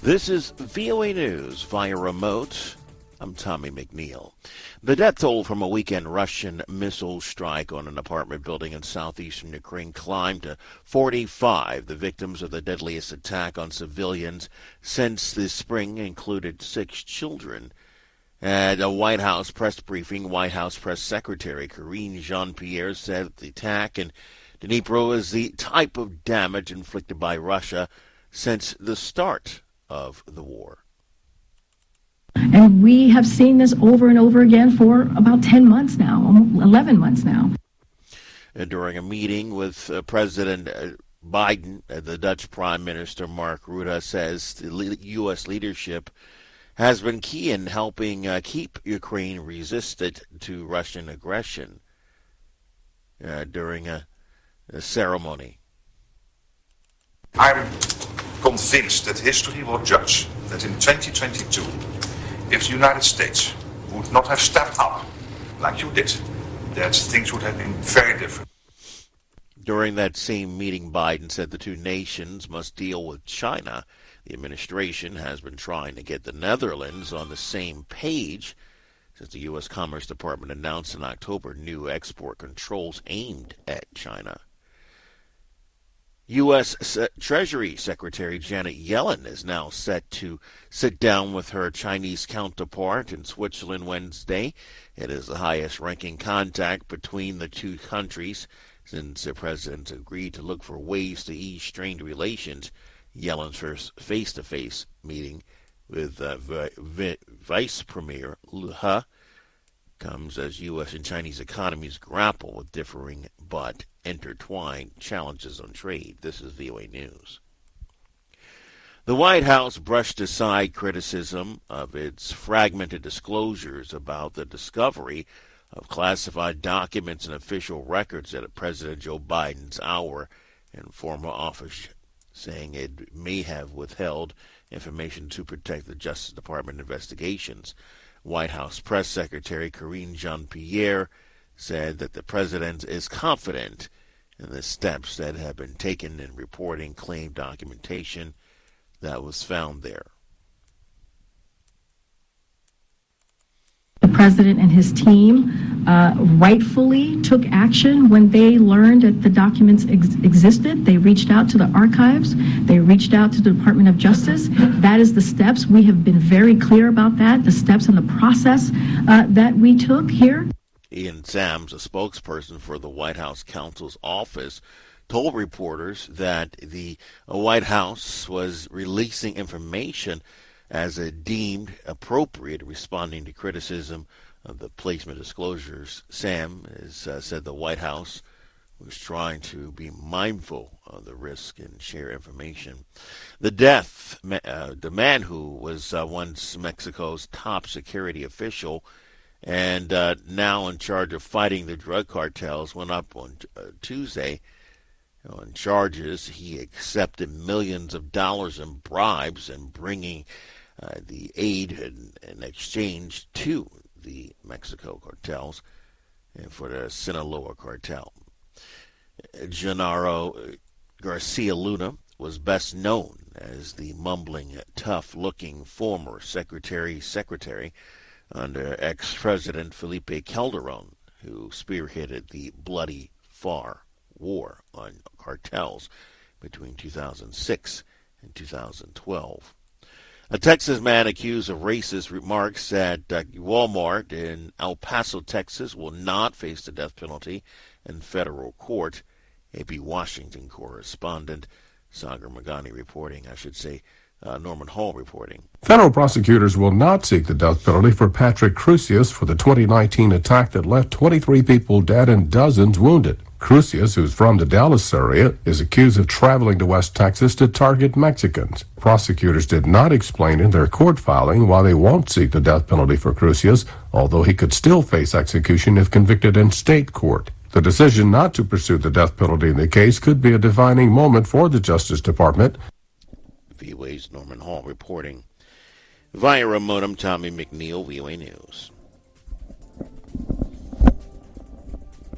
This is VOA News via remote. I'm Tommy McNeil. The death toll from a weekend Russian missile strike on an apartment building in southeastern Ukraine climbed to 45. The victims of the deadliest attack on civilians since the spring included 6 children. At a White House press briefing, White House Press Secretary Karine Jean-Pierre said the attack in Dnipro is the type of damage inflicted by Russia since the start of the war. And we have seen this over and over again for about 10 months now, 11 months now. During a meeting with President Biden, the Dutch Prime Minister Mark Rutte says the U.S. leadership has been key in helping keep Ukraine resistant to Russian aggression during a ceremony. I'm convinced that history will judge that in 2022, if the United States would not have stepped up like you did, that things would have been very different. During that same meeting, Biden said the two nations must deal with China. The administration has been trying to get the Netherlands on the same page since the U.S. Commerce Department announced in October new export controls aimed at China. U.S. Treasury Secretary Janet Yellen is now set to sit down with her Chinese counterpart in Switzerland Wednesday. It is the highest-ranking contact between the two countries since the presidents agreed to look for ways to ease strained relations. Yellen's first face-to-face meeting with Vice Premier Liu He comes as U.S. and Chinese economies grapple with differing but intertwined challenges on trade. This is VOA News. The White House brushed aside criticism of its fragmented disclosures about the discovery of classified documents and official records at President Joe Biden's hour in former office, saying it may have withheld information to protect the Justice Department investigations. White House Press Secretary Karine Jean-Pierre said that the president is confident in the steps that have been taken in reporting claimed documentation that was found there. The president and his team rightfully took action when they learned that the documents existed. They reached out to the archives. They reached out to the Department of Justice. That is the steps. We have been very clear about that, the steps and the process that we took here. Ian Sams, a spokesperson for the White House counsel's office, told reporters that the White House was releasing information as it deemed appropriate, responding to criticism of the placement disclosures. Sam said the White House was trying to be mindful of the risk and share information. The man who was once Mexico's top security official and now in charge of fighting the drug cartels, went up on Tuesday on charges. He accepted millions of dollars in bribes and bringing the aid in exchange to the Mexico cartels and for the Sinaloa cartel. Genaro Garcia Luna was best known as the mumbling, tough-looking former secretary under ex-president Felipe Calderon, who spearheaded the bloody FAR war on cartels between 2006 and 2012. A Texas man accused of racist remarks at Walmart in El Paso, Texas, will not face the death penalty in federal court. AP Washington correspondent Sagar Magani reporting, Norman Hall reporting. Federal prosecutors will not seek the death penalty for Patrick Crusius for the 2019 attack that left 23 people dead and dozens wounded. Crusius, who's from the Dallas area, is accused of traveling to West Texas to target Mexicans. Prosecutors did not explain in their court filing why they won't seek the death penalty for Crusius, although he could still face execution if convicted in state court. The decision not to pursue the death penalty in the case could be a defining moment for the Justice Department. VOA's Norman Hall reporting. Via remote, I'm Tommy McNeil, VOA News.